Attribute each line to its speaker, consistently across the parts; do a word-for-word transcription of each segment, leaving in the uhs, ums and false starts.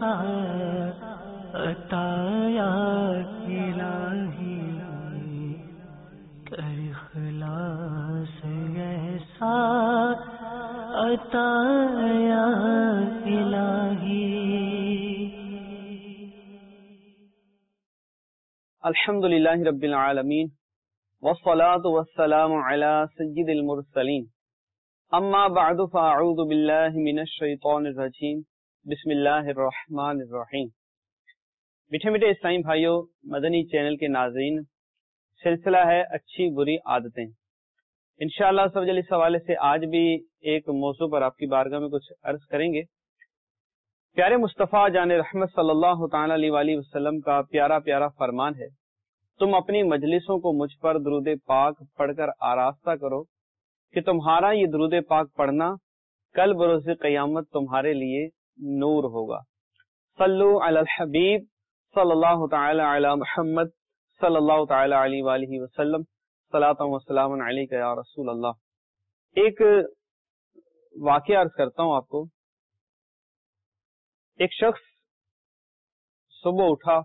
Speaker 1: عطا یا الہی کر اخلاص ایسا عطا یا الہی.
Speaker 2: الحمدللہ رب العالمین والصلاة والسلام علی سید المرسلین. اما بعد فاعوذ باللہ من الشیطان الرجیم. بسم اللہ الرحمن الرحیم. میٹھے میٹھے اسلامی بھائیوں، مدنی چینل کے ناظرین، سلسلہ ہے اچھی بری عادتیں. انشاءاللہ سب جل اس حوالے سے آج بھی ایک موضوع پر آپ کی بارگاہ میں کچھ عرض کریں گے. پیارے مصطفیٰ جان رحمت صلی اللہ تعالی علیہ وآلہ وسلم کا پیارا پیارا فرمان ہے، تم اپنی مجلسوں کو مجھ پر درود پاک پڑھ کر آراستہ کرو کہ تمہارا یہ درود پاک پڑھنا کل بروز قیامت تمہارے لیے نور ہوگا. صلو علی الحبیب صلی اللہ تعالی علی محمد صلی اللہ تعالی علیہ وآلہ وسلم. صلاۃ و سلام علیک یا رسول اللہ. ایک واقعہ عرض کرتا ہوں آپ کو. ایک شخص صبح اٹھا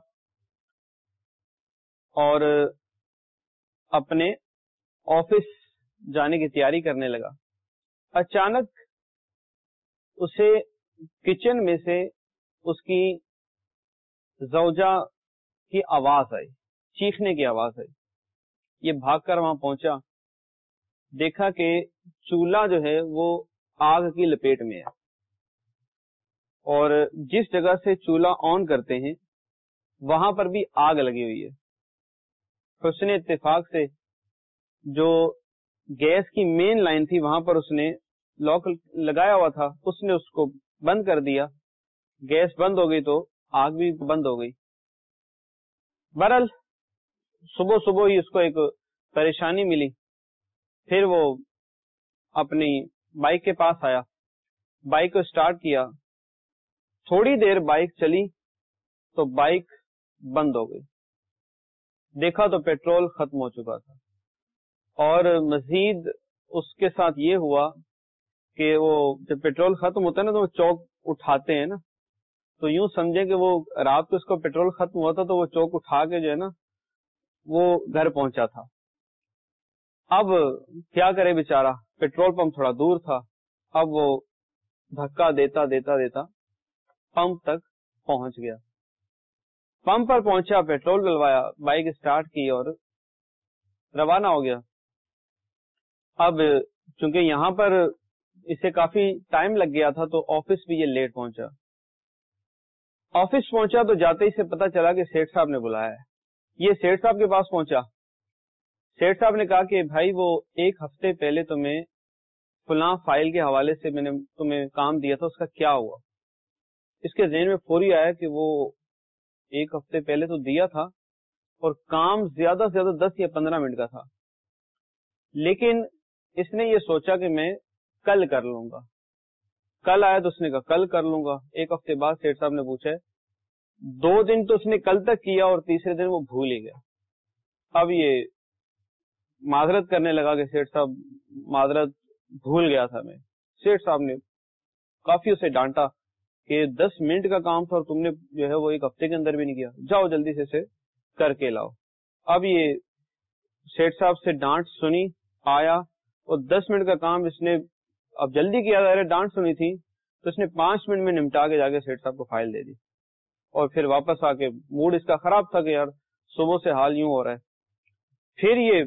Speaker 2: اور اپنے آفس جانے کی تیاری کرنے لگا. اچانک اسے کچن میں سے اس کی زوجہ کی آواز آئی، چیخنے کی آواز آئی. یہ بھاگ کر وہاں پہنچا، دیکھا کہ چولہا جو ہے وہ آگ کی لپیٹ میں ہے اور جس جگہ سے چولہا آن کرتے ہیں وہاں پر بھی آگ لگی ہوئی ہے. حسن اتفاق سے جو گیس کی مین لائن تھی وہاں پر اس نے لاک لگایا ہوا تھا، اس نے اس کو بند کر دیا. گیس بند ہو گئی تو آگ بھی بند ہو گئی. بہرحال صبح صبح ہی اس کو ایک پریشانی ملی. پھر وہ اپنی بائک کے پاس آیا، بائک کو اسٹارٹ کیا. تھوڑی دیر بائک چلی تو بائک بند ہو گئی. دیکھا تو پیٹرول ختم ہو چکا تھا. اور مزید اس کے ساتھ یہ ہوا کہ وہ جب پیٹرول ختم ہوتا ہے نا تو وہ چوک اٹھاتے ہیں نا، تو یوں سمجھے کہ وہ رات کو اس کو پیٹرول ختم ہوا تھا تو وہ چوک اٹھا کے جو ہے نا وہ گھر پہنچا تھا. اب کیا کرے بیچارہ، پیٹرول پمپ تھوڑا دور تھا. اب وہ دھکا دیتا دیتا دیتا پمپ تک پہنچ گیا. پمپ پر پہنچا، پیٹرول ڈلوایا، بائک اسٹارٹ کی اور روانہ ہو گیا. اب چونکہ یہاں پر اسے کافی ٹائم لگ گیا تھا تو آفس بھی یہ لیٹ پہنچا. آفس پہنچا تو جاتے ہی سے پتا چلا کہ سیٹھ صاحب نے بلایا ہے. یہ سیٹھ صاحب کے پاس پہنچا. سیٹھ صاحب نے کہا کہ بھائی وہ ایک ہفتے پہلے تمہیں فلاں فائل کے حوالے سے میں نے تمہیں کام دیا تھا، اس کا کیا ہوا؟ اس کے ذہن میں فوری آیا کہ وہ ایک ہفتے پہلے تو دیا تھا اور کام زیادہ سے زیادہ دس یا پندرہ منٹ کا تھا، لیکن اس نے یہ سوچا کہ میں کل کر لوں گا. کل آیا تو اس نے کہا کل کر لوں گا. ایک ہفتے بعد سیٹھ صاحب نے پوچھا، دو دن تو اس نے کل تک کیا اور تیسرے دن وہ بھول ہی گیا. اب یہ معذرت کرنے لگا کہ سیٹھ صاحب معذرت، بھول گیا تھا میں. سیٹھ صاحب نے کافی اسے ڈانٹا کہ دس منٹ کا کام تھا اور تم نے جو ہے وہ ایک ہفتے کے اندر بھی نہیں کیا، جاؤ جلدی سے اسے کر کے لاؤ. اب یہ سیٹھ صاحب سے ڈانٹ سنی، آیا اور دس منٹ کا کام اس نے اب جلدی کیا تھا، ڈانٹ سنی تھی تو اس نے پانچ منٹ میں نمٹا کے جا کے سیٹھ صاحب کو فائل دے دی. اور پھر واپس آ کے موڈ اس کا خراب تھا کہ یار صبح سے حال یوں ہو رہا ہے. پھر یہ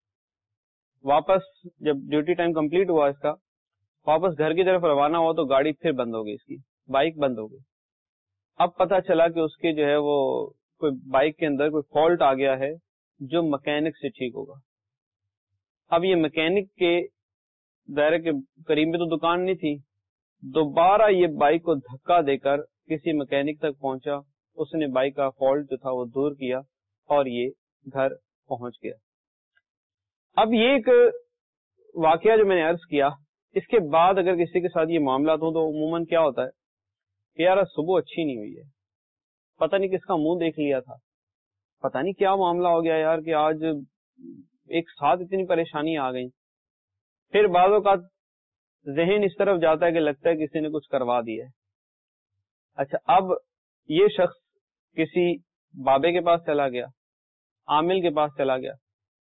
Speaker 2: واپس جب ڈیوٹی ٹائم کمپلیٹ ہوا اس کا، واپس گھر کی طرف روانہ ہوا تو گاڑی پھر بند ہو گئی، اس کی بائک بند ہو گئی. اب پتا چلا کہ اس کے جو ہے وہ کوئی بائک کے اندر کوئی فالٹ آ گیا ہے جو مکینک سے ٹھیک ہوگا. اب یہ مکینک کے دائرے کے قریب میں تو دکان نہیں تھی، دوبارہ یہ بائک کو دھکا دے کر کسی مکینک تک پہنچا. اس نے بائک کا فالٹ جو تھا وہ دور کیا اور یہ گھر پہنچ گیا. اب یہ ایک واقعہ جو میں نے عرض کیا، اس کے بعد اگر کسی کے ساتھ یہ معاملات ہوں تو عموماً کیا ہوتا ہے کہ یار صبح اچھی نہیں ہوئی ہے، پتہ نہیں کس کا منہ دیکھ لیا تھا، پتہ نہیں کیا معاملہ ہو گیا یار کہ آج ایک ساتھ اتنی پریشانی آ گئی. پھر بعض اوقات ذہن اس طرف جاتا ہے کہ لگتا ہے کسی نے کچھ کروا دیا ہے. اچھا اب یہ شخص کسی بابے کے پاس چلا گیا, عامل کے پاس چلا گیا.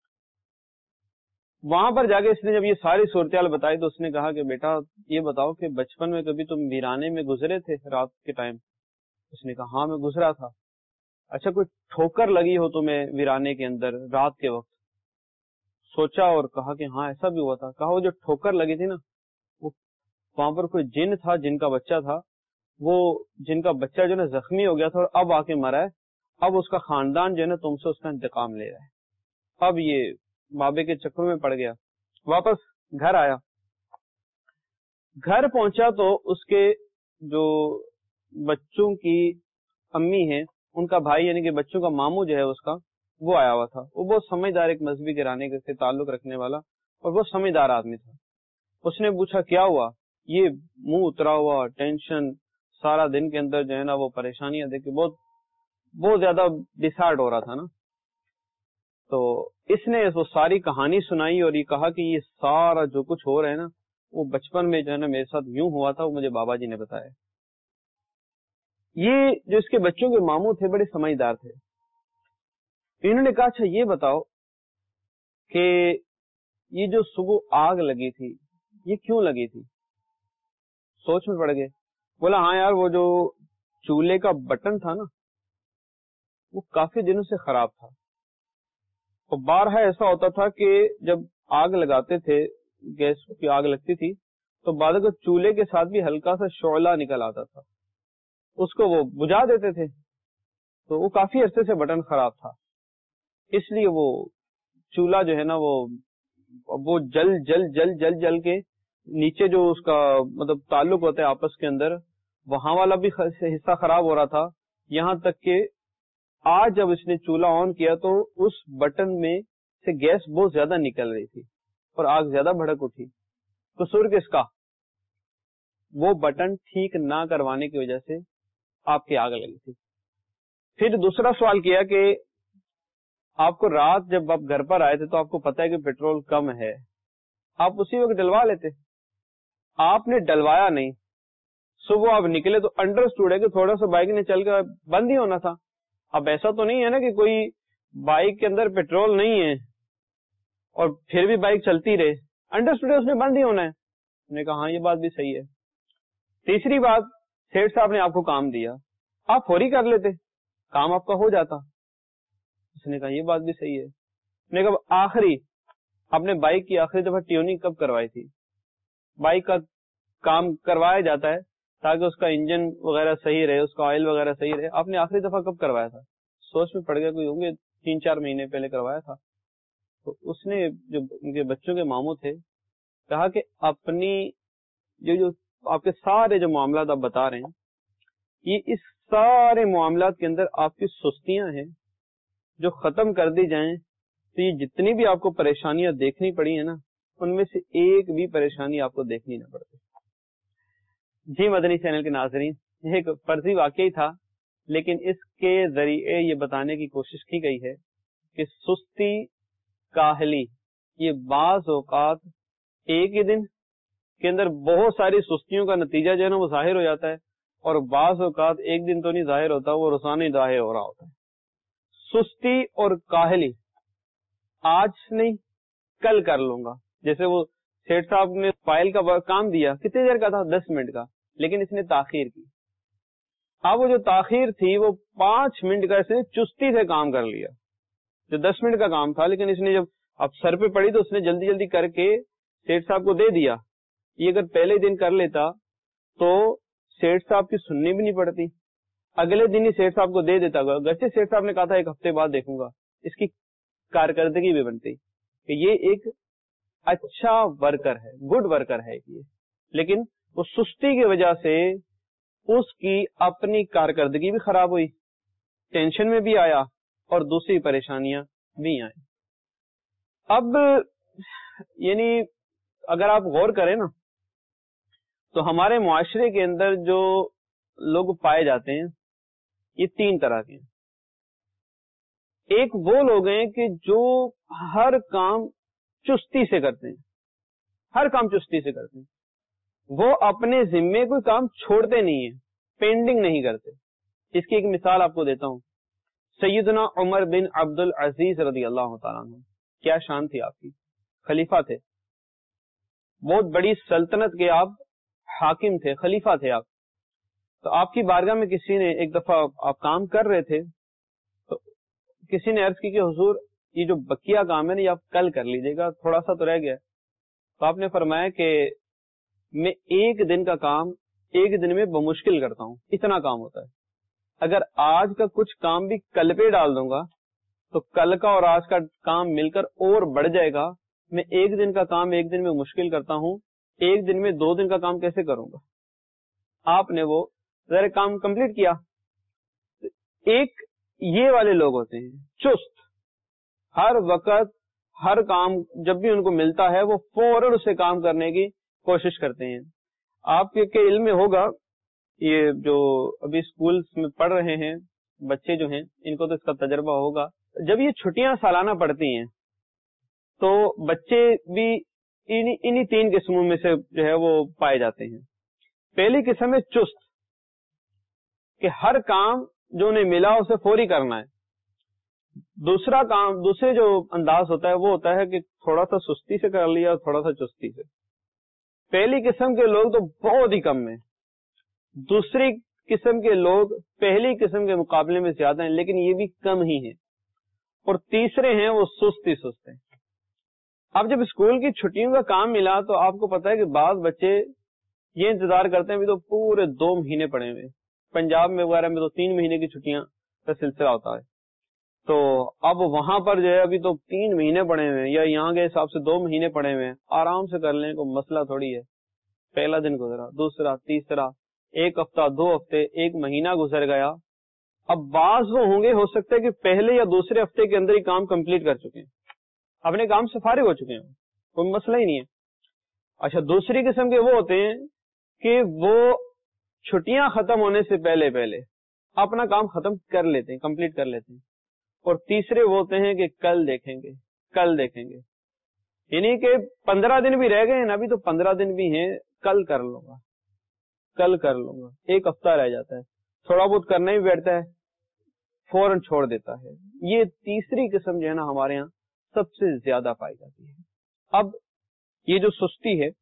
Speaker 2: وہاں پر جا کے اس نے جب یہ ساری صورتحال بتائی تو اس نے کہا کہ بیٹا یہ بتاؤ کہ بچپن میں کبھی تم ویرانے میں گزرے تھے رات کے ٹائم؟ اس نے کہا ہاں میں گزرا تھا. اچھا کوئی ٹھوکر لگی ہو تمہیں ویرانے کے اندر رات کے وقت؟ سوچا اور کہا کہ ہاں ایسا بھی ہوا تھا. کہا وہ جو ٹھوکر لگی تھی نا, وہ وہاں پر کوئی جن تھا, جن کا بچہ تھا, وہ جن کا بچہ جو ہے زخمی ہو گیا تھا اور اب آ کے مرا ہے. اب اس کا خاندان جو ہے نا تم سے اس کا انتقام لے رہا ہے. اب یہ بابے کے چکر میں پڑ گیا. واپس گھر آیا, گھر پہنچا تو اس کے جو بچوں کی امی ہیں ان کا بھائی یعنی کہ بچوں کا ماموں جو ہے اس کا, وہ آیا ہوا تھا. وہ بہت سمجھدار, ایک مذہبی گھرانے سے تعلق رکھنے والا اور بہت سمجھدار آدمی تھا. اس نے پوچھا کیا ہوا؟ یہ منہ اترا ہوا, ٹینشن, سارا دن کے اندر جو ہے نا وہ پریشانیاں دیکھ کے بہت بہت زیادہ ڈسہارٹ ہو رہا تھا نا. تو اس نے وہ ساری کہانی سنائی اور یہ کہا کہ یہ سارا جو کچھ ہو رہا ہے نا وہ بچپن میں جو ہے نا میرے ساتھ یوں ہوا تھا, وہ مجھے بابا جی نے بتایا. یہ جو اس کے بچوں کے ماموں تھے بڑے سمجھدار تھے. انہوں نے کہا اچھا یہ بتاؤ کہ یہ جو صبح آگ لگی تھی یہ کیوں لگی تھی؟ سوچ میں پڑ گئے. بولا ہاں یار وہ جو چولہے کا بٹن تھا نا وہ کافی دنوں سے خراب تھا, اور بارہا ایسا ہوتا تھا کہ جب آگ لگاتے تھے, گیس کی آگ لگتی تھی تو بعد میں چولہے کے ساتھ بھی ہلکا سا شعلہ نکل آتا تھا, اس کو وہ بجھا دیتے تھے. تو وہ کافی عرصے سے بٹن خراب تھا, اس لیے وہ چولہا جو ہے نا وہ وہ جل جل جل جل جل کے نیچے جو اس کا مطلب تعلق ہوتا ہے آپس کے اندر, وہاں والا بھی حصہ خراب ہو رہا تھا. یہاں تک کہ آج جب اس نے چولہا آن کیا تو اس بٹن میں سے گیس بہت زیادہ نکل رہی تھی اور آگ زیادہ بھڑک اٹھی. قصور کس کا؟ وہ بٹن ٹھیک نہ کروانے کی وجہ سے آپ کی آگ لگی تھی. پھر دوسرا سوال کیا کہ آپ کو رات جب آپ گھر پر آئے تھے تو آپ کو پتا ہے کہ پیٹرول کم ہے, آپ اسی وقت ڈلوا لیتے. آپ نے ڈلوایا نہیں, صبح آپ نکلے تو انڈرسٹوڈ ہے کہ تھوڑا سا بائک نے چل کر بند ہی ہونا تھا. اب ایسا تو نہیں ہے نا کہ کوئی بائک کے اندر پیٹرول نہیں ہے اور پھر بھی بائک چلتی رہے, انڈرسٹوڈ ہے اس میں بند ہی ہونا ہے. میں نے کہا ہاں یہ بات بھی صحیح ہے. تیسری بات, سیٹھ صاحب نے آپ کو کام دیا, آپ فوری کر لیتے, کام آپ کا ہو جاتا. اس نے کہا یہ بات بھی صحیح ہے. میں نے کہا آخری آپ نے بائک کی آخری دفعہ ٹیوننگ کب کروائی تھی؟ بائک کا کام کروایا جاتا ہے تاکہ اس کا انجن وغیرہ صحیح رہے, اس کا آئل وغیرہ صحیح رہے. آپ نے آخری دفعہ کب کروایا تھا؟ سوچ میں پڑ گیا, کوئی ہوں گے تین چار مہینے پہلے کروایا تھا. تو اس نے جو ان کے بچوں کے ماموں تھے کہا کہ اپنی جو جو آپ کے سارے جو معاملات آپ بتا رہے ہیں, یہ اس سارے معاملات کے اندر آپ کی سستیاں ہیں جو ختم کر دی جائیں تو یہ جتنی بھی آپ کو پریشانیاں دیکھنی پڑی ہیں نا ان میں سے ایک بھی پریشانی آپ کو دیکھنی نہ پڑتی. جی مدنی چینل کے ناظرین, یہ ایک فرضی واقعی تھا لیکن اس کے ذریعے یہ بتانے کی کوشش کی گئی ہے کہ سستی, کاہلی, یہ بعض اوقات ایک ہی دن کے اندر بہت ساری سستیوں کا نتیجہ جو ہے نا وہ ظاہر ہو جاتا ہے, اور بعض اوقات ایک دن تو نہیں ظاہر ہوتا, وہ روزانہ ہی ظاہر ہو رہا ہوتا ہے. سستی اور کاہلی, آج نہیں کل کر لوں گا. جیسے وہ سیٹھ صاحب نے فائل کا کام دیا, کتنی دیر کا تھا؟ دس منٹ کا, لیکن اس نے تاخیر کی. اب وہ جو تاخیر تھی وہ پانچ منٹ کا اس نے چستی سے کام کر لیا. جو دس منٹ کا کام تھا لیکن اس نے جب اب سر پہ پڑی تو اس نے جلدی جلدی کر کے سیٹھ صاحب کو دے دیا. یہ اگر پہلے دن کر لیتا تو سیٹھ صاحب کی سننی بھی نہیں پڑتی, اگلے دن ہی سیٹھ صاحب کو دے دیتا. گرچہ سیٹھ صاحب نے کہا تھا ایک ہفتے بعد دیکھوں گا, اس کی کارکردگی بھی بنتی کہ یہ ایک اچھا ورکر ہے, گڈ ورکر ہے یہ, لیکن وہ سستی کی وجہ سے اس کی اپنی کارکردگی بھی خراب ہوئی, ٹینشن میں بھی آیا اور دوسری پریشانیاں بھی آئیں. اب یعنی اگر آپ غور کریں نا تو ہمارے معاشرے کے اندر جو لوگ پائے جاتے ہیں یہ تین طرح کے ہیں. ایک وہ لوگ ہیں کہ جو ہر کام چستی سے کرتے ہیں, ہر کام چستی سے کرتے ہیں, وہ اپنے ذمے کوئی کام چھوڑتے نہیں ہیں, پینڈنگ نہیں کرتے. اس کی ایک مثال آپ کو دیتا ہوں. سیدنا عمر بن عبد العزیز رضی اللہ تعالیٰ عنہ، کیا شان تھی آپ کی، خلیفہ تھے، بہت بڑی سلطنت کے آپ حاکم تھے، خلیفہ تھے آپ. تو آپ کی بارگاہ میں کسی نے ایک دفعہ، آپ کام کر رہے تھے تو کسی نے عرض کی کہ حضور یہ جو بقیہ کام ہے نا یہ آپ کل کر لیجیے گا، تھوڑا سا تو رہ گیا. تو آپ نے فرمایا کہ میں ایک دن کا کام ایک دن میں بمشکل کرتا ہوں، اتنا کام ہوتا ہے. اگر آج کا کچھ کام بھی کل پہ ڈال دوں گا تو کل کا اور آج کا کام مل کر اور بڑھ جائے گا. میں ایک دن کا کام ایک دن میں مشکل کرتا ہوں، ایک دن میں دو دن کا کام کیسے کروں گا. آپ نے وہ ذرا کام کمپلیٹ کیا. ایک یہ والے لوگ ہوتے ہیں چست، ہر وقت ہر کام جب بھی ان کو ملتا ہے وہ فوراً اسے کام کرنے کی کوشش کرتے ہیں. آپ کے علم میں ہوگا، یہ جو ابھی اسکول میں پڑھ رہے ہیں بچے جو ہیں ان کو تو اس کا تجربہ ہوگا. جب یہ چھٹیاں سالانہ پڑتی ہیں تو بچے بھی انہی تین قسموں میں سے جو ہے وہ پائے جاتے ہیں. پہلی قسم ہے چست، کہ ہر کام جو انہیں ملا اسے فوری کرنا ہے. دوسرا کام، دوسرے جو انداز ہوتا ہے وہ ہوتا ہے کہ تھوڑا سا سستی سے کر لیا اور تھوڑا سا چستی سے. پہلی قسم کے لوگ تو بہت ہی کم ہیں، دوسری قسم کے لوگ پہلی قسم کے مقابلے میں زیادہ ہیں لیکن یہ بھی کم ہی ہیں، اور تیسرے ہیں وہ سست ہی سست ہیں. اب جب اسکول کی چھٹیوں کا کام ملا تو آپ کو پتا ہے کہ بعض بچے یہ انتظار کرتے ہیں ابھی تو پورے دو مہینے پڑے ہوئے. پنجاب میں وغیرہ میں تو تین مہینے کی چھٹیاں کا سلسلہ ہوتا ہے. تو اب وہاں پر جو ہے ابھی تو تین مہینے پڑے ہوئے ہیں، یا یہاں کے حساب سے دو مہینے پڑے ہوئے ہیں. آرام سے کر لیں، کوئی مسئلہ تھوڑی ہے. پہلا دن گزرا، دوسرا، تیسرا، ایک ہفتہ، دو ہفتے، ایک مہینہ گزر گیا. اب بعض وہ ہوں گے ہو سکتا ہے کہ پہلے یا دوسرے ہفتے کے اندر ہی کام کمپلیٹ کر چکے ہیں، اپنے کام سے فارغ ہو چکے ہیں، کوئی مسئلہ ہی نہیں ہے. اچھا، دوسری قسم کے وہ ہوتے ہیں کہ وہ چھٹیاں ختم ہونے سے پہلے پہلے اپنا کام ختم کر لیتے ہیں، کمپلیٹ کر لیتے ہیں. اور تیسرے وہ ہوتے ہیں کہ کل دیکھیں گے، کل دیکھیں گے، یعنی کہ پندرہ دن بھی رہ گئے ہیں نا، ابھی تو پندرہ دن بھی ہیں، کل کر لوں گا، کل کر لوں گا. ایک ہفتہ رہ جاتا ہے، تھوڑا بہت کرنا ہی بیٹھتا ہے، فوراً چھوڑ دیتا ہے. یہ تیسری قسم جو ہے نا ہمارے یہاں سب سے زیادہ پائی جاتی ہے. اب یہ جو سستی ہے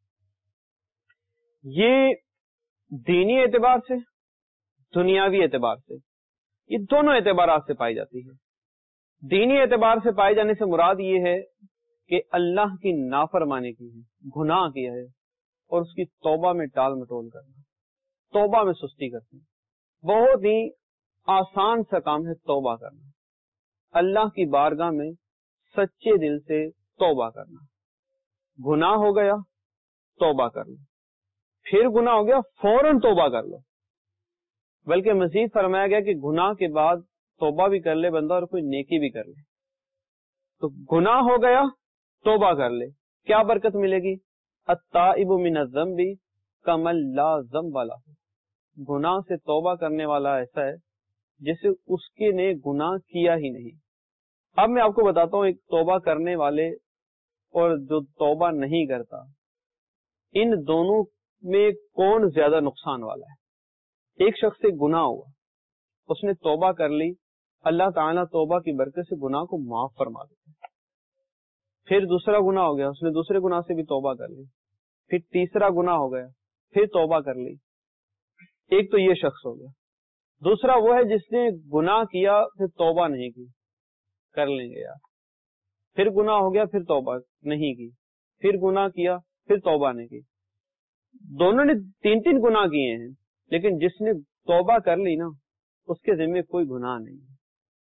Speaker 2: یہ دینی اعتبار سے، دنیاوی اعتبار سے، یہ دونوں اعتبارات سے پائی جاتی ہے. دینی اعتبار سے پائے جانے سے مراد یہ ہے کہ اللہ کی نافرمانی کی ہے، گناہ کیا ہے، اور اس کی توبہ میں ٹال مٹول کرنا، توبہ میں سستی کرتے ہیں. بہت ہی آسان سا کام ہے توبہ کرنا، اللہ کی بارگاہ میں سچے دل سے توبہ کرنا. گناہ ہو گیا توبہ کر لو، پھر گناہ ہو گیا فوراً توبہ کر لو. بلکہ مزید فرمایا گیا کہ گناہ کے بعد توبہ بھی کر لے بندہ اور کوئی نیکی بھی کر لے. تو گناہ ہو گیا توبہ کر لے، کیا برکت ملے گی؟ التائب من الذنب کمن لا ذنب لہ. گناہ سے توبہ کرنے والا ایسا ہے جیسے اس کے نے گناہ کیا ہی نہیں. اب میں آپ کو بتاتا ہوں ایک توبہ کرنے والے اور جو توبہ نہیں کرتا، ان دونوں میں کون زیادہ نقصان والا ہے. ایک شخص سے گناہ ہوا، اس نے توبہ کر لی، اللہ تعالیٰ توبہ کی برکت سے گناہ کو معاف فرما دیتا ہے. پھر دوسرا گناہ ہو گیا، اس نے دوسرے گناہ سے بھی توبہ کر لی. پھر تیسرا گناہ ہو گیا، پھر توبہ کر لی. ایک تو یہ شخص ہو گیا. دوسرا وہ ہے جس نے گناہ کیا پھر توبہ نہیں کی. کر لیں گے یار. پھر گناہ ہو گیا، پھر توبہ نہیں کی، پھر گناہ کیا، پھر توبہ نہیں کی. دونوں نے تین تین گناہ کیے ہیں، لیکن جس نے توبہ کر لی نا اس کے ذمہ کوئی گناہ نہیں ہے.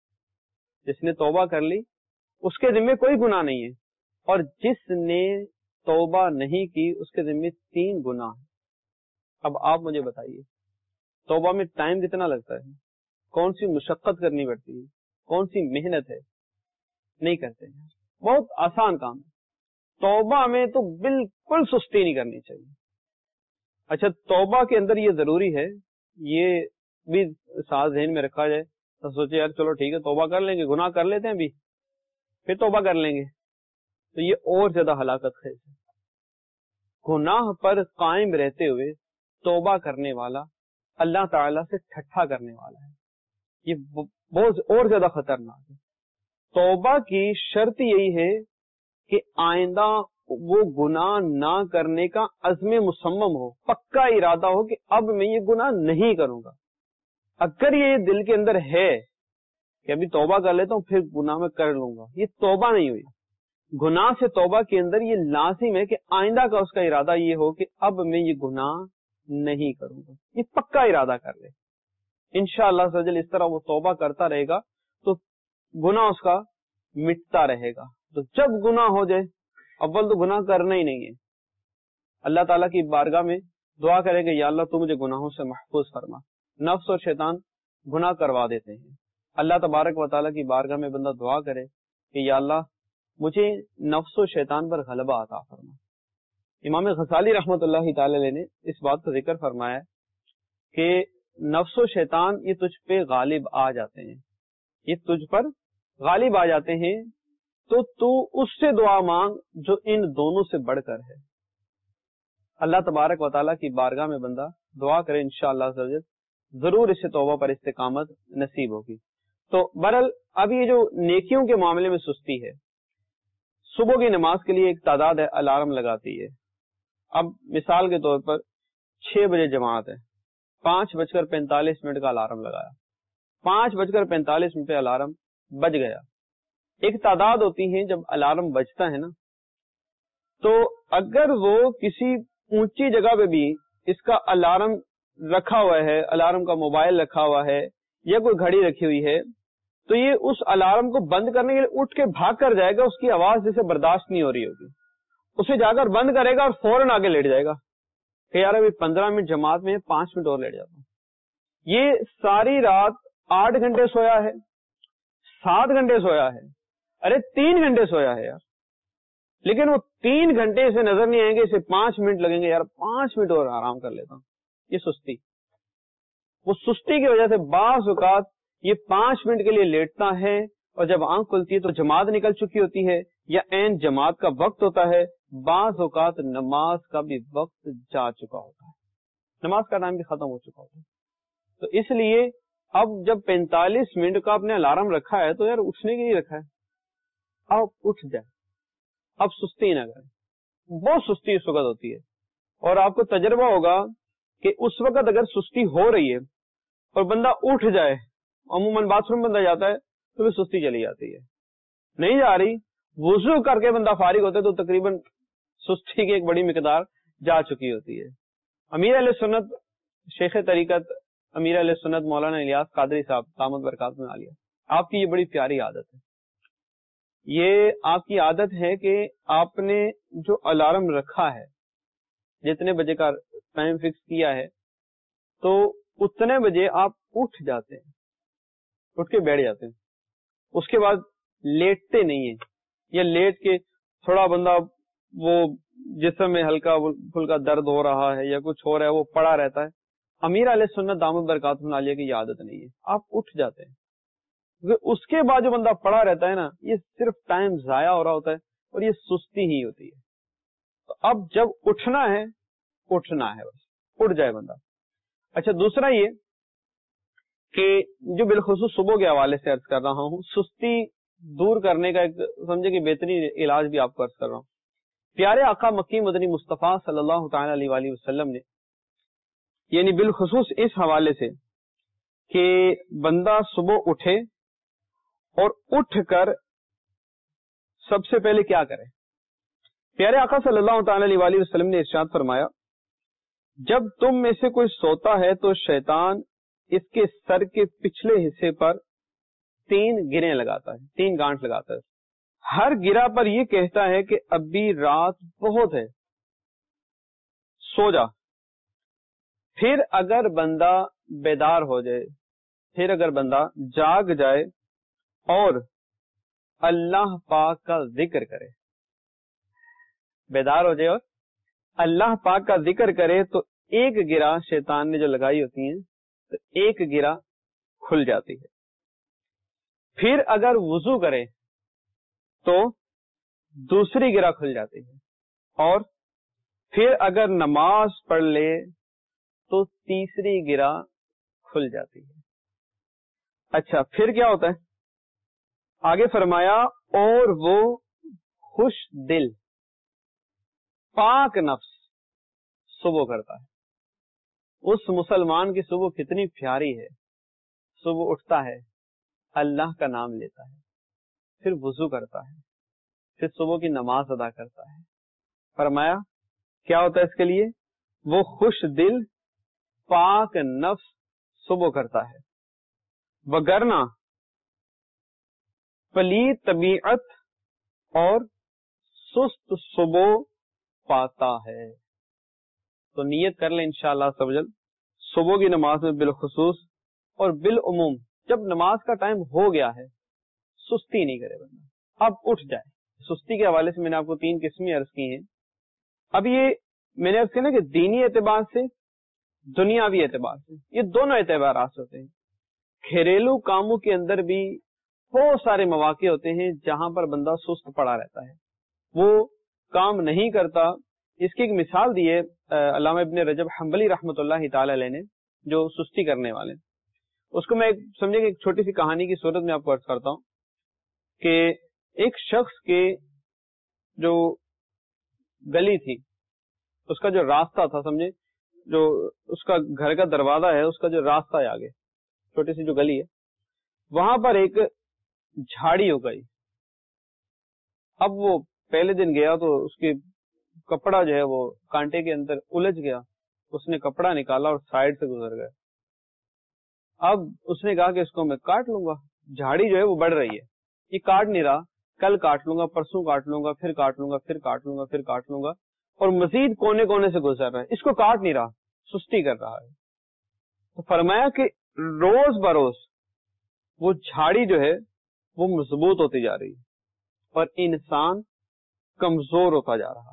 Speaker 2: جس نے توبہ کر لی اس کے ذمہ کوئی گناہ نہیں ہے، اور جس نے توبہ نہیں کی اس کے ذمہ تین گناہ ہیں. اب آپ مجھے بتائیے توبہ میں ٹائم کتنا لگتا ہے؟ کون سی مشقت کرنی پڑتی ہے؟ کون سی محنت ہے؟ نہیں کرتے ہیں. بہت آسان کام ہے. توبہ میں تو بالکل سستی نہیں کرنی چاہیے. اچھا، توبہ کے اندر یہ ضروری ہے، یہ بھی ساتھ ذہن میں رکھا جائے. تو سوچے یار چلو ٹھیک ہے توبہ کر لیں گے، گناہ کر لیتے ہیں ابھی پھر توبہ کر لیں گے، تو یہ اور زیادہ ہلاکت خیز ہے. گناہ پر قائم رہتے ہوئے توبہ کرنے والا اللہ تعالیٰ سے ٹھٹھا کرنے والا ہے. یہ بہت اور زیادہ خطرناک ہے. توبہ کی شرط یہی ہے کہ آئندہ وہ گناہ نہ کرنے کا عزم مصمم ہو، پکا ارادہ ہو کہ اب میں یہ گناہ نہیں کروں گا. اگر یہ دل کے اندر ہے کہ ابھی توبہ کر لیتا ہوں پھر گناہ میں کر لوں گا، یہ توبہ نہیں ہوئی. گناہ سے توبہ کے اندر یہ لازم ہے کہ آئندہ کا اس کا ارادہ یہ ہو کہ اب میں یہ گناہ نہیں کروں گا، یہ پکا ارادہ کر لے. انشاءاللہ عز و جل اس طرح وہ توبہ کرتا رہے گا تو گناہ اس کا مٹتا رہے گا. تو جب گناہ ہو جائے، اول تو گناہ کرنا ہی نہیں ہے، اللہ تعالیٰ کی بارگاہ میں دعا کرے کہ یا اللہ تو مجھے گناہوں سے محفوظ فرما. نفس اور شیطان گناہ کروا دیتے ہیں. اللہ تبارک و تعالیٰ کی بارگاہ میں بندہ دعا کرے کہ یا اللہ مجھے نفس و شیطان پر غلبہ عطا فرما. امام غزالی رحمۃ اللہ تعالی علیہ نے اس بات کا ذکر فرمایا ہے کہ نفس و شیطان یہ تجھ پہ غالب آ جاتے ہیں، یہ تجھ پر غالب آ جاتے ہیں تو تو اس سے دعا مانگ جو ان دونوں سے بڑھ کر ہے. اللہ تبارک و تعالیٰ کی بارگاہ میں بندہ دعا کرے انشاءاللہ ضرور اس سے توبہ پر استقامت نصیب ہوگی. تو بہرحال اب یہ جو نیکیوں کے معاملے میں سستی ہے، صبح کی نماز کے لیے ایک تعداد ہے الارم لگاتی ہے. اب مثال کے طور پر چھ بجے جماعت ہے، پانچ بج کر پینتالیس منٹ کا الارم لگایا، پانچ بج کر پینتالیس منٹ پہ الارم بج گیا. ایک تعداد ہوتی ہے جب الارم بجتا ہے نا، تو اگر وہ کسی اونچی جگہ پہ بھی اس کا الارم رکھا ہوا ہے، الارم کا موبائل رکھا ہوا ہے یا کوئی گھڑی رکھی ہوئی ہے، تو یہ اس الارم کو بند کرنے کے لیے اٹھ کے بھاگ کر جائے گا. اس کی آواز جسے برداشت نہیں ہو رہی ہوگی، اسے جا کر بند کرے گا اور فوراً آگے لیٹ جائے گا کہ یار ابھی پندرہ منٹ جماعت میں پانچ منٹ اور لیٹ جاتا ہوں. یہ ساری رات آٹھ گھنٹے سویا ہے، سات گھنٹے سویا ہے، ارے تین گھنٹے سویا ہے یار، لیکن وہ تین گھنٹے اسے نظر نہیں آئیں گے، اسے پانچ منٹ لگیں گے، یار پانچ منٹ اور آرام کر لیتا ہوں. یہ سستی، وہ سستی کی وجہ سے بعض اوقات یہ پانچ منٹ کے لیے لیٹتا ہے اور جب آنکھ کھلتی ہے تو جماعت نکل چکی ہوتی ہے یا عین جماعت کا وقت ہوتا ہے. بعض اوقات نماز کا بھی وقت جا چکا ہوتا ہے، نماز کا ٹائم بھی ختم ہو چکا ہوتا ہے. تو اس لیے اب جب پینتالیس منٹ کا اپنے الارم رکھا ہے تو یار اٹھنے کے لیے رکھا ہے، اب اٹھ جائے، اب سستی نہ کریں. بہت سستی اس وقت ہوتی ہے اور آپ کو تجربہ ہوگا کہ اس وقت اگر سستی ہو رہی ہے اور بندہ اٹھ جائے، عموماً باتھ روم بندہ جاتا ہے تو بھی سستی چلی جاتی ہے. نہیں جا رہی، وضو کر کے بندہ فارغ ہوتا ہے تو تقریباً سستی کی ایک بڑی مقدار جا چکی ہوتی ہے. امیر اہل سنت شیخ طریقت امیر اہل سنت مولانا الیاس قادری صاحب دامت برکاتہ عالیہ، آپ کی یہ بڑی پیاری عادت ہے. یہ آپ کی عادت ہے کہ آپ نے جو الارم رکھا ہے، جتنے بجے کا ٹائم فکس کیا ہے، تو اتنے بجے آپ اٹھ جاتے ہیں، اٹھ کے بیٹھ جاتے ہیں. اس کے بعد لیٹتے نہیں ہیں یا لیٹ کے تھوڑا بندہ وہ جسم میں ہلکا پھلکا درد ہو رہا ہے یا کچھ ہو رہا ہے وہ پڑا رہتا ہے. امیر علیہ سنت دامت برکاتہ عالیہ کی یہ عادت نہیں ہے، آپ اٹھ جاتے ہیں. کیونکہ اس کے بعد جو بندہ پڑا رہتا ہے نا، یہ صرف ٹائم ضائع ہو رہا ہوتا ہے اور یہ سستی ہی ہوتی ہے. تو اب جب اٹھنا ہے اٹھنا ہے، بس اٹھ جائے بندہ. اچھا دوسرا یہ کہ جو بالخصوص صبح کے حوالے سے عرض کر رہا ہوں، سستی دور کرنے کا ایک سمجھے کہ بہترین علاج بھی آپ کو عرض کر رہا ہوں. پیارے آقا مکی مدنی مصطفیٰ صلی اللہ تعالی علیہ وآلہ وسلم نے یعنی بالخصوص اس حوالے سے کہ بندہ صبح اٹھے اور اٹھ کر سب سے پہلے کیا کرے، پیارے آقا صلی اللہ تعالی علیہ وآلہ وسلم نے ارشاد فرمایا، جب تم میں سے کوئی سوتا ہے تو شیطان اس کے سر کے پچھلے حصے پر تین گریں لگاتا ہے، تین گانٹ لگاتا ہے. ہر گرہ پر یہ کہتا ہے کہ ابھی رات بہت ہے، سو جا. پھر اگر بندہ بیدار ہو جائے، پھر اگر بندہ جاگ جائے اور اللہ پاک کا ذکر کرے، بیدار ہو جائے اور اللہ پاک کا ذکر کرے تو ایک گرہ شیطان نے جو لگائی ہوتی ہیں تو ایک گرہ کھل جاتی ہے. پھر اگر وضو کرے تو دوسری گرہ کھل جاتی ہے اور پھر اگر نماز پڑھ لے تو تیسری گرہ کھل جاتی ہے. اچھا پھر کیا ہوتا ہے؟ آگے فرمایا اور وہ خوش دل پاک نفس صبح کرتا ہے. اس مسلمان کی صبح کتنی پیاری ہے. صبح اٹھتا ہے, اللہ کا نام لیتا ہے, پھر وضو کرتا ہے, پھر صبح کی نماز ادا کرتا ہے. فرمایا کیا ہوتا ہے اس کے لیے؟ وہ خوش دل پاک نفس صبح کرتا ہے, وگرنہ پلید طبیعت اور سست صبح پاتا ہے. تو نیت کر لیں انشاءاللہ سبجل صبح کی نماز میں بالخصوص اور بالعموم جب نماز کا ٹائم ہو گیا ہے سستی نہیں کرے بندہ, اب اٹھ جائے. سستی کے حوالے سے میں نے آپ کو تین قسمیں عرض کی ہیں. اب یہ میں نے عرض کیا نا کہ دینی اعتبار سے دنیاوی اعتبار سے یہ دونوں اعتبارات ہوتے ہیں. گھریلو کاموں کے اندر بھی بہت سارے مواقع ہوتے ہیں جہاں پر بندہ سست پڑا رہتا ہے, وہ کام نہیں کرتا. اس کی ایک مثال دی ہے علامہ ابن رجب حنبلی رحمۃ اللہ تعالی علیہ نے, جو سستی کرنے والے. اس کو میں سمجھے کہ ایک چھوٹی سی کہانی کی صورت میں آپ کو عرض کرتا ہوں کہ ایک شخص کے جو گلی تھی, اس کا جو راستہ تھا, سمجھے جو اس کا گھر کا دروازہ ہے, اس کا جو راستہ ہے آگے چھوٹی سی جو گلی ہے, وہاں پر ایک جھاڑی ہو گئی. اب وہ پہلے دن گیا تو اس کی کپڑا جو ہے وہ کانٹے کے اندر الجھ گیا. اس نے کپڑا نکالا اور سائڈ سے گزر گیا. اب اس نے کہا کہ اس کو میں کاٹ لوں گا, جھاڑی جو ہے وہ بڑھ رہی ہے, یہ کاٹ نہیں رہا, کل کاٹ لوں گا, پرسوں کاٹ لوں گا, پھر کاٹ لوں گا, پھر کاٹ لوں گا, پھر کاٹ لوں گا, اور مزید کونے کونے سے گزر رہا ہے, اس کو کاٹ نہیں رہا, سستی کر رہا ہے. تو فرمایا کہ روز بروز وہ جھاڑی جو ہے وہ مضبوط ہوتی جا رہی ہے اور انسان کمزور ہوتا جا رہا ہے.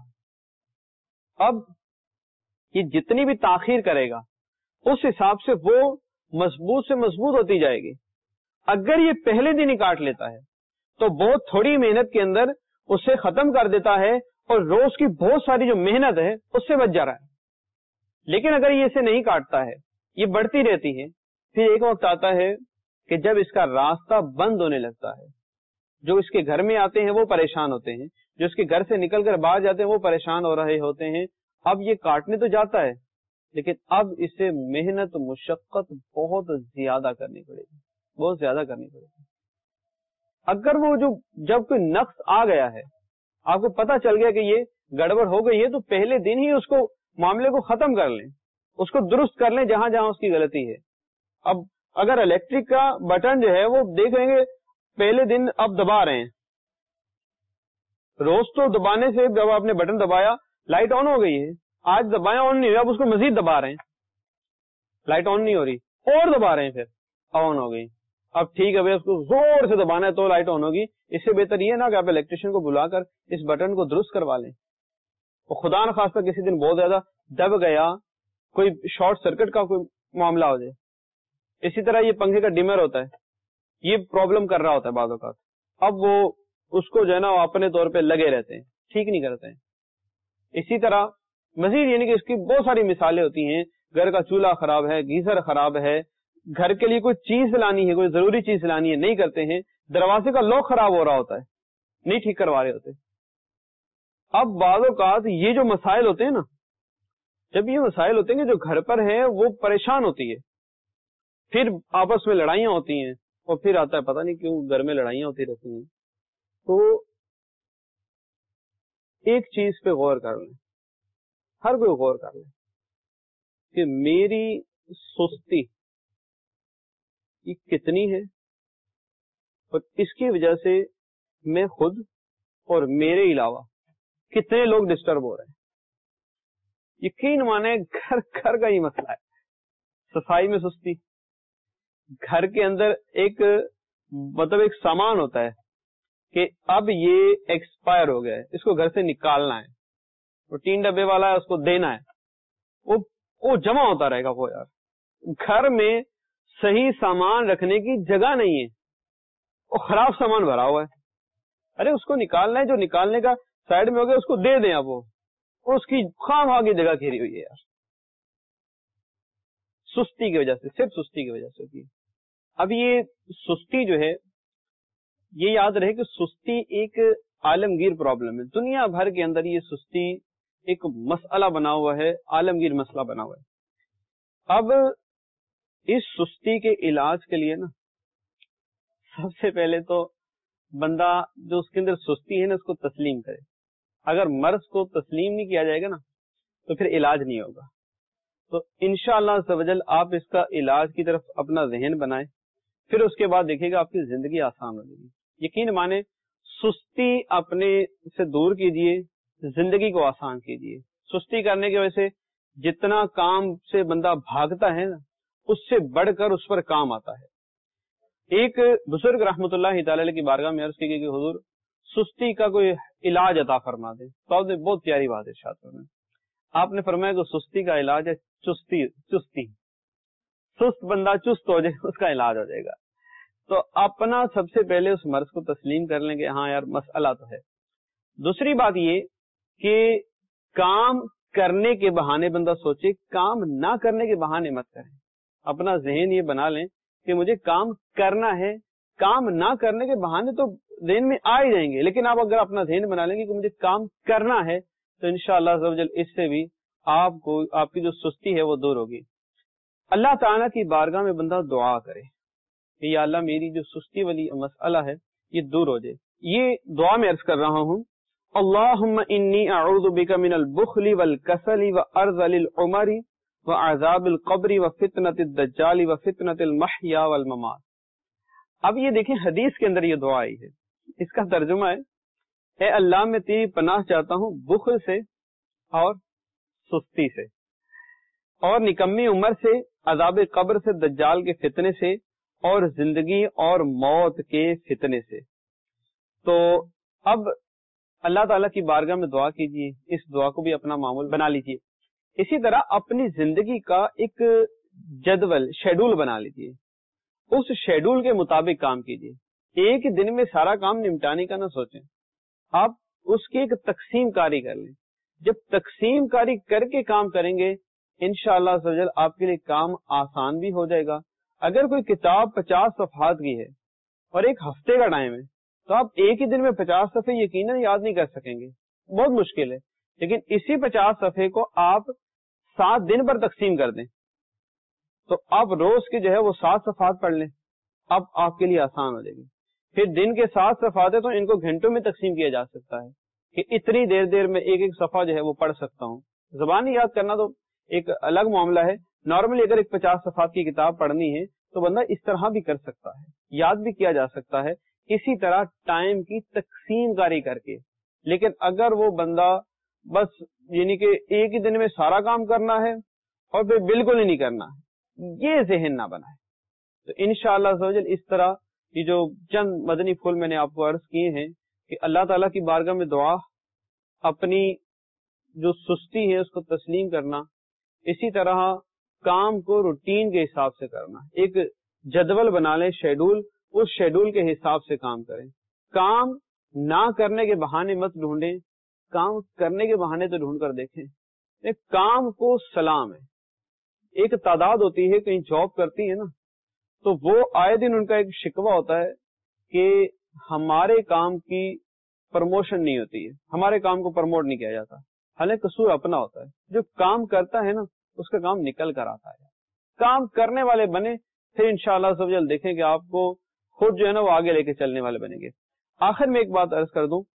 Speaker 2: اب یہ جتنی بھی تاخیر کرے گا اس حساب سے وہ مضبوط سے مضبوط ہوتی جائے گی. اگر یہ پہلے دن ہی کاٹ لیتا ہے تو بہت تھوڑی محنت کے اندر اسے ختم کر دیتا ہے اور روز کی بہت ساری جو محنت ہے اس سے بچ جا رہا ہے. لیکن اگر یہ اسے نہیں کاٹتا ہے, یہ بڑھتی رہتی ہے, پھر ایک وقت آتا ہے کہ جب اس کا راستہ بند ہونے لگتا ہے, جو اس کے گھر میں آتے ہیں وہ پریشان ہوتے ہیں, جو اس کے گھر سے نکل کر باہر جاتے ہیں وہ پریشان ہو رہے ہوتے ہیں. اب یہ کاٹنے تو جاتا ہے لیکن اب اسے محنت مشقت بہت زیادہ کرنی پڑے گی, بہت زیادہ کرنی پڑے گی. اگر وہ جو جب کوئی نقص آ گیا ہے, آپ کو پتا چل گیا کہ یہ گڑبڑ ہو گئی ہے, تو پہلے دن ہی اس کو معاملے کو ختم کر لیں, اس کو درست کر لیں جہاں جہاں اس کی غلطی ہے. اب اگر الیکٹرک کا بٹن جو ہے وہ دیکھ لیں گے پہلے دن اب دبا رہے ہیں, روز تو دبانے سے جب آپ نے بٹن دبایا لائٹ آن ہو گئی ہے, آج دبایا آن نہیں ہوا, اب اس کو مزید دبا رہے ہیں, لائٹ آن نہیں ہو رہی, اور دبا رہے ہیں, پھر آن ہو گئی. اب ٹھیک ہے بھائی اس کو زور سے دبانا ہے تو لائٹ آن ہوگی. اس سے بہتر یہ نا کہ آپ الیکٹریشین کو بلا کر اس بٹن کو درست کروا لیں. اور خدا نخواستہ کسی دن بہت زیادہ دب گیا, کوئی شارٹ سرکٹ کا کوئی معاملہ ہو جائے. اسی طرح یہ پنکھے کا ڈیمر ہوتا ہے, یہ پرابلم کر رہا ہوتا ہے بعض اوقات, اب وہ اس کو جو ہے نا اپنے طور پہ لگے رہتے ہیں, ٹھیک نہیں کرتے ہیں. اسی طرح مزید یعنی کہ اس کی بہت ساری مثالیں ہوتی ہیں. گھر کا چولہا خراب ہے, گیزر خراب ہے, گھر کے لیے کوئی چیز لانی ہے, کوئی ضروری چیز لانی ہے, نہیں کرتے ہیں. دروازے کا لاک خراب ہو رہا ہوتا ہے, نہیں ٹھیک کروا رہے ہوتے. اب بعض اوقات یہ جو مسائل ہوتے ہیں نا, جب یہ مسائل ہوتے ہیں کہ جو گھر پر ہیں وہ پریشان ہوتی ہے, پھر آپس میں لڑائیاں ہوتی ہیں, اور پھر آتا ہے پتہ نہیں کیوں گھر میں لڑائیاں ہوتی رہتی ہیں. تو ایک چیز پہ غور کر لیں, ہر کوئی غور کر لیں کہ میری سستی یہ کتنی ہے, اور اس کی وجہ سے میں خود اور میرے علاوہ کتنے لوگ ڈسٹرب ہو رہے ہیں. یقین مانے گھر گھر کا ہی مسئلہ ہے. صفائی میں سستی, گھر کے اندر ایک مطلب ایک سامان ہوتا ہے کہ اب یہ ایکسپائر ہو گیا ہے, اس کو گھر سے نکالنا ہے, وہ تین ڈبے والا ہے اس کو دینا ہے, وہ وہ جمع ہوتا رہے گا. وہ یار گھر میں صحیح سامان رکھنے کی جگہ نہیں ہے, وہ خراب سامان بھرا ہوا ہے. ارے اس کو نکالنا ہے, جو نکالنے کا سائڈ میں ہو گیا اس کو دے دیں. اب وہ اس کی خام خواہ کی جگہ گھیری ہوئی ہے یار, سستی کی وجہ سے, صرف سستی کی وجہ سے ہوتی ہے. اب یہ سستی جو ہے، یہ یاد رہے کہ سستی ایک عالمگیر پرابلم ہے. دنیا بھر کے اندر یہ سستی ایک مسئلہ بنا ہوا ہے، عالمگیر مسئلہ بنا ہوا ہے. اب اس سستی کے علاج کے لیے نا سب سے پہلے تو بندہ جو اس کے اندر سستی ہے نا اس کو تسلیم کرے. اگر مرض کو تسلیم نہیں کیا جائے گا نا تو پھر علاج نہیں ہوگا. تو انشاءاللہ عز و جل آپ اس کا علاج کی طرف اپنا ذہن بنائیں، پھر اس کے بعد دیکھیں گا آپ کی زندگی آسان ہو جائے گی. یقین مانے سستی اپنے سے دور کیجئے، زندگی کو آسان کیجئے. سستی کرنے کی وجہ سے جتنا کام سے بندہ بھاگتا ہے نا اس سے بڑھ کر اس پر کام آتا ہے. ایک بزرگ رحمت اللہ تعالی علیہ کی بارگاہ میں عرض کی گئی کہ حضور سستی کا کوئی علاج عطا فرما دے. تو آپ نے بہت پیاری بات ارشاد فرمائی. آپ نے فرمایا کہ سستی کا علاج ہے چستی. چستی سست بندہ چست ہو جائے اس کا علاج ہو جائے گا. تو اپنا سب سے پہلے اس مرض کو تسلیم کر لیں کہ ہاں یار مسئلہ تو ہے. دوسری بات یہ کہ کام کرنے کے بہانے بندہ سوچے، کام نہ کرنے کے بہانے مت کریں. اپنا ذہن یہ بنا لیں کہ مجھے کام کرنا ہے. کام نہ کرنے کے بہانے تو ذہن میں آ ہی جائیں گے، لیکن آپ اگر اپنا ذہن بنا لیں گے کہ مجھے کام کرنا ہے تو انشاءاللہ عز و جل اس سے بھی آپ کو آپ کی جو سستی ہے وہ دور ہوگی. اللہ تعالیٰ کی بارگاہ میں بندہ دعا کرے کہ یا اللہ میری جو سستی والی مسئلہ ہے یہ دور ہو جائے. یہ دعا میں عرض کر رہا ہوں، اللہم انی اعوذ بک من البخل والکسل وارذل العمر وعذاب القبر وفتنة الدجال وفتنة المحیا والممات. اب یہ دیکھیں حدیث کے اندر یہ دعا آئی ہے، اس کا ترجمہ ہے اے اللہ میں تیری پناہ چاہتا ہوں بخل سے اور سستی سے، اور نکمی عمر سے، عذاب قبر سے، دجال کے فتنے سے، اور زندگی اور موت کے فتنے سے. تو اب اللہ تعالیٰ کی بارگاہ میں دعا کیجیے، اس دعا کو بھی اپنا معمول بنا لیجیے. اسی طرح اپنی زندگی کا ایک جدول شیڈول بنا لیجیے، اس شیڈول کے مطابق کام کیجیے. ایک دن میں سارا کام نمٹانے کا نہ سوچیں، آپ اس کی ایک تقسیم کاری کر لیں. جب تقسیم کاری کر کے کام کریں گے انشاءاللہ عز و جل آپ کے لیے کام آسان بھی ہو جائے گا. اگر کوئی کتاب پچاس صفحات کی ہے اور ایک ہفتے کا ٹائم ہے تو آپ ایک ہی دن میں پچاس صفحے یقیناً یاد نہیں کر سکیں گے، بہت مشکل ہے. لیکن اسی پچاس صفحے کو آپ سات دن پر تقسیم کر دیں تو آپ روز کے جو ہے وہ سات صفحات پڑھ لیں، اب آپ کے لیے آسان ہو جائے گی. پھر دن کے سات صفحات ہے تو ان کو گھنٹوں میں تقسیم کیا جا سکتا ہے کہ اتنی دیر دیر میں ایک ایک صفحہ جو ہے وہ پڑھ سکتا ہوں. زبانی یاد کرنا تو ایک الگ معاملہ ہے. نارملی اگر ایک پچاس صفحات کی کتاب پڑھنی ہے تو بندہ اس طرح بھی کر سکتا ہے، یاد بھی کیا جا سکتا ہے اسی طرح ٹائم کی تقسیم کاری کر کے. لیکن اگر وہ بندہ بس یعنی کہ ایک ہی دن میں سارا کام کرنا ہے اور پھر بالکل ہی نہیں کرنا ہے، یہ ذہن نہ بنائے. تو انشاءاللہ عز و جل اس طرح یہ جو چند مدنی پھول میں نے آپ کو عرض کیے ہیں کہ اللہ تعالیٰ کی بارگاہ میں دعا، اپنی جو سستی ہے اس کو تسلیم کرنا، اسی طرح کام کو روٹین کے حساب سے کرنا، ایک جدول بنا لیں شیڈول، اس شیڈول کے حساب سے کام کریں. کام نہ کرنے کے بہانے مت ڈھونڈیں، کام کرنے کے بہانے تو ڈھونڈ کر دیکھیں. ایک کام کو سلام ہے. ایک تعداد ہوتی ہے کہیں جاب کرتی ہے نا تو وہ آئے دن ان کا ایک شکوہ ہوتا ہے کہ ہمارے کام کی پروموشن نہیں ہوتی ہے، ہمارے کام کو پروموٹ نہیں کیا جاتا. حالانکہ قصور اپنا ہوتا ہے. جو کام کرتا ہے نا اس کا کام نکل کر آتا ہے. کام کرنے والے بنے پھر انشاءاللہ سب جلد دیکھیں کہ آپ کو خود جو ہے نا وہ آگے لے کے چلنے والے بنیں گے. آخر میں ایک بات عرض کر دوں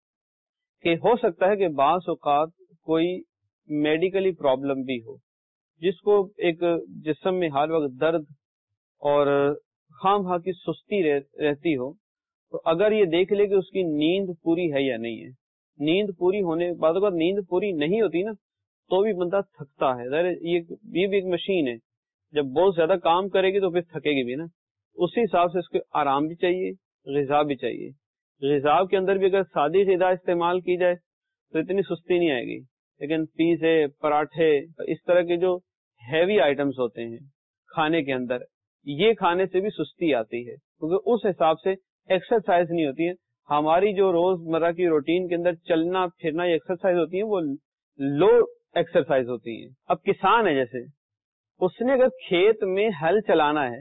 Speaker 2: کہ ہو سکتا ہے کہ بعض اوقات کوئی میڈیکلی پرابلم بھی ہو جس کو ایک جسم میں ہر وقت درد اور خام خواہ کی سستی رہتی ہو، تو اگر یہ دیکھ لے کہ اس کی نیند پوری ہے یا نہیں ہے. نیند پوری ہونے بعد اوقات نیند پوری نہیں ہوتی نا تو بھی بندہ تھکتا ہے. یہ بھی ایک مشین ہے، جب بہت زیادہ کام کرے گی تو پھر تھکے گی بھی نا. اسی حساب سے اس کو آرام بھی چاہیے، غذا بھی چاہیے. غذا کے اندر بھی اگر سادی غذا استعمال کی جائے تو اتنی سستی نہیں آئے گی. لیکن پیزے، پراٹھے، اس طرح کے جو ہیوی آئٹمس ہوتے ہیں کھانے کے اندر، یہ کھانے سے بھی سستی آتی ہے کیونکہ اس حساب سے ایکسرسائز نہیں ہوتی ہے. ہماری جو روز مرہ کی روٹین کے اندر چلنا پھرنا یہ ایکسرسائز ہوتی ہے وہ لو ایکسرسائز ہوتی ہیں. اب کسان ہے، جیسے اس نے اگر کھیت میں ہل چلانا ہے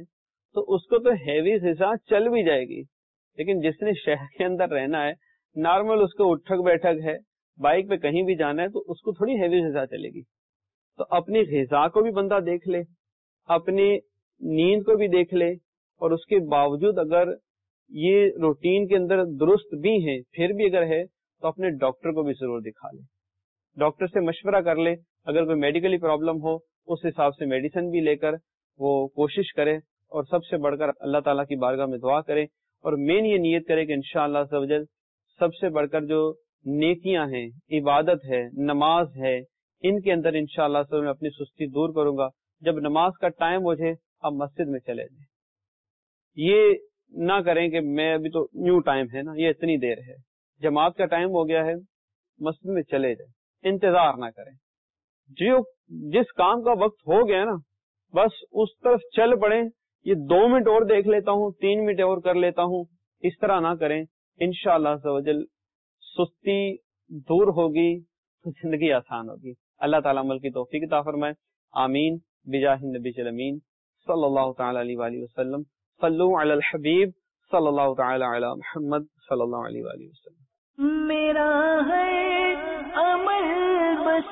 Speaker 2: تو اس کو تو ہیوی غذا چل بھی جائے گی، لیکن جس نے شہر کے اندر رہنا ہے، نارمل اس کو اٹھک بیٹھک ہے، بائک پہ کہیں بھی جانا ہے، تو اس کو تھوڑی ہیوی غذا چلے گی. تو اپنی غذا کو بھی بندہ دیکھ لے، اپنی نیند کو بھی دیکھ لے، اور اس کے باوجود اگر یہ روٹین کے اندر درست بھی ہیں پھر بھی اگر ہے تو اپنے ڈاکٹر کو بھی ضرور دکھا لے، ڈاکٹر سے مشورہ کر لے. اگر کوئی میڈیکلی پرابلم ہو اس حساب سے میڈیسن بھی لے کر وہ کوشش کرے، اور سب سے بڑھ کر اللہ تعالیٰ کی بارگاہ میں دعا کرے، اور مین یہ نیت کرے کہ انشاءاللہ عز و جل سب سے بڑھ کر جو نیکیاں ہیں، عبادت ہے، نماز ہے، ان کے اندر انشاءاللہ عز و جل میں اپنی سستی دور کروں گا. جب نماز کا ٹائم ہو جائے آپ مسجد میں چلے جائیں. یہ نہ کریں کہ میں ابھی تو نیو ٹائم ہے نا، یہ اتنی دیر ہے، جماعت کا ٹائم ہو گیا ہے، مسجد میں چلے جائیں، انتظار نہ کریں. جو جس کام کا وقت ہو گیا نا بس اس طرف چل پڑیں. یہ دو منٹ اور دیکھ لیتا ہوں، تین منٹ اور کر لیتا ہوں، اس طرح نہ کریں. انشاءاللہ عز و جل سستی دور ہوگی تو زندگی آسان ہوگی. اللہ تعالیٰ عمل کی توفیق عطا فرمائے. آمین بجاہ النبی الامین صلی اللہ تعالی علیہ وآلہ وسلم. صلو علی الحبیب صلی اللہ تعالی علی محمد صلی اللہ علیہ وآلہ وسلم.
Speaker 1: میرا ہے عمل بس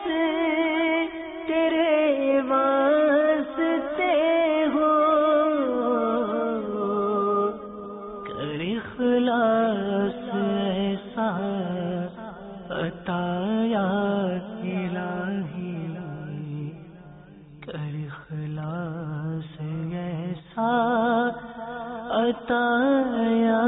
Speaker 1: تیرے واسطے ہو، کر اخلاص ایسا عطا یا الہی، کر اخلاص ایسا عطا یا